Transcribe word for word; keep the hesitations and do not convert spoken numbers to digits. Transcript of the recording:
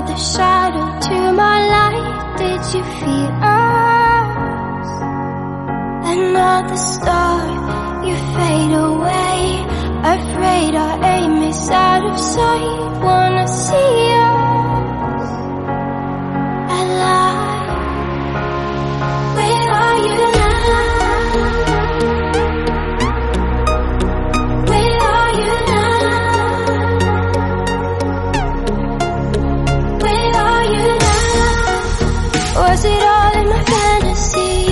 were the shadow to my light. Did you feel us? Another star, you fade away. Afraid our aim is out of sight. Wanna see us alive. Where are you now? Where are you now? Where are you now? Was it all in my fantasy?